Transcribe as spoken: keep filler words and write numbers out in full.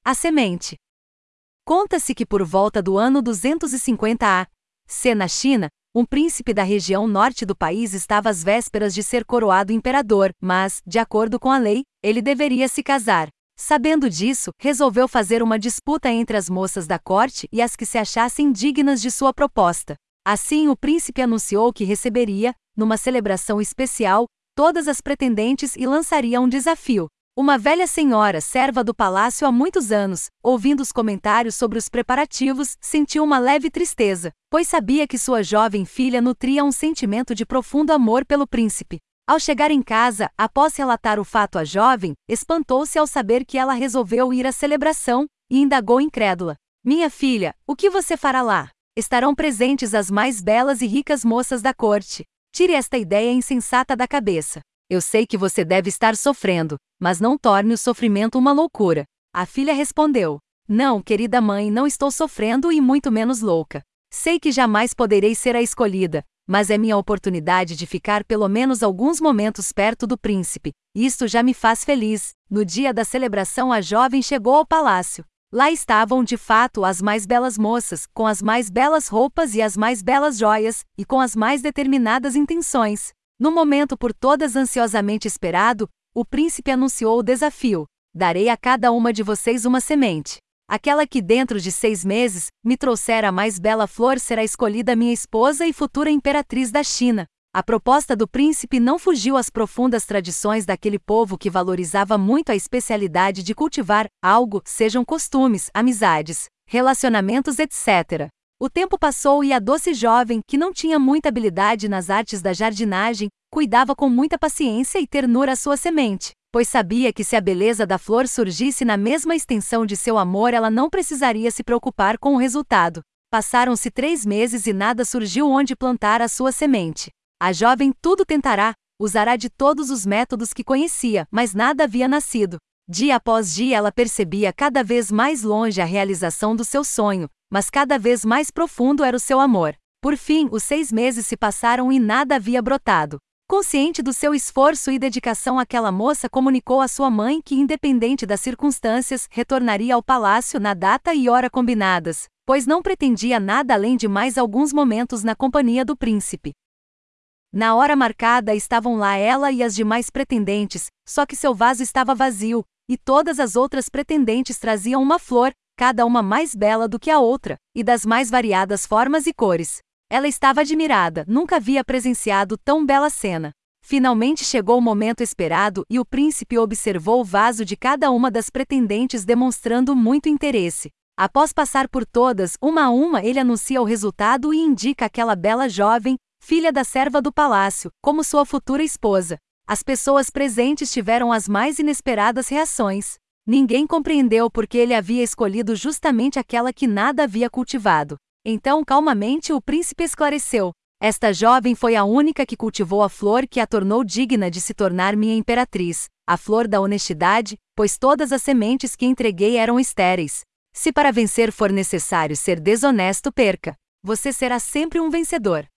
A semente. Conta-se que por volta do ano duzentos e cinquenta A C na China, um príncipe da região norte do país estava às vésperas de ser coroado imperador, mas, de acordo com a lei, ele deveria se casar. Sabendo disso, resolveu fazer uma disputa entre as moças da corte e as que se achassem dignas de sua proposta. Assim, o príncipe anunciou que receberia, numa celebração especial, todas as pretendentes e lançaria um desafio. Uma velha senhora, serva do palácio há muitos anos, ouvindo os comentários sobre os preparativos, sentiu uma leve tristeza, pois sabia que sua jovem filha nutria um sentimento de profundo amor pelo príncipe. Ao chegar em casa, após relatar o fato à jovem, espantou-se ao saber que ela resolveu ir à celebração, e indagou incrédula: "Minha filha, o que você fará lá? Estarão presentes as mais belas e ricas moças da corte. Tire esta ideia insensata da cabeça. Eu sei que você deve estar sofrendo, mas não torne o sofrimento uma loucura." A filha respondeu: "Não, querida mãe, não estou sofrendo e muito menos louca. Sei que jamais poderei ser a escolhida, mas é minha oportunidade de ficar pelo menos alguns momentos perto do príncipe. Isto já me faz feliz." No dia da celebração, a jovem chegou ao palácio. Lá estavam de fato as mais belas moças, com as mais belas roupas e as mais belas joias, e com as mais determinadas intenções. No momento por todas ansiosamente esperado, o príncipe anunciou o desafio: "Darei a cada uma de vocês uma semente. Aquela que dentro de seis meses me trouxer a mais bela flor será escolhida minha esposa e futura imperatriz da China." A proposta do príncipe não fugiu às profundas tradições daquele povo que valorizava muito a especialidade de cultivar algo, sejam costumes, amizades, relacionamentos, etcétera. O tempo passou e a doce jovem, que não tinha muita habilidade nas artes da jardinagem, cuidava com muita paciência e ternura a sua semente, pois sabia que se a beleza da flor surgisse na mesma extensão de seu amor, ela não precisaria se preocupar com o resultado. Passaram-se três meses e nada surgiu onde plantar a sua semente. A jovem tudo tentará, usará de todos os métodos que conhecia, mas nada havia nascido. Dia após dia ela percebia cada vez mais longe a realização do seu sonho, mas cada vez mais profundo era o seu amor. Por fim, os seis meses se passaram e nada havia brotado. Consciente do seu esforço e dedicação, aquela moça comunicou à sua mãe que, independente das circunstâncias, retornaria ao palácio na data e hora combinadas, pois não pretendia nada além de mais alguns momentos na companhia do príncipe. Na hora marcada estavam lá ela e as demais pretendentes, só que seu vaso estava vazio, e todas as outras pretendentes traziam uma flor, cada uma mais bela do que a outra, e das mais variadas formas e cores. Ela estava admirada, nunca havia presenciado tão bela cena. Finalmente chegou o momento esperado e o príncipe observou o vaso de cada uma das pretendentes, demonstrando muito interesse. Após passar por todas, uma a uma, ele anuncia o resultado e indica aquela bela jovem, filha da serva do palácio, como sua futura esposa. As pessoas presentes tiveram as mais inesperadas reações. Ninguém compreendeu por que ele havia escolhido justamente aquela que nada havia cultivado. Então, calmamente, o príncipe esclareceu: "Esta jovem foi a única que cultivou a flor que a tornou digna de se tornar minha imperatriz, a flor da honestidade, pois todas as sementes que entreguei eram estéreis. Se para vencer for necessário ser desonesto, perca. Você será sempre um vencedor."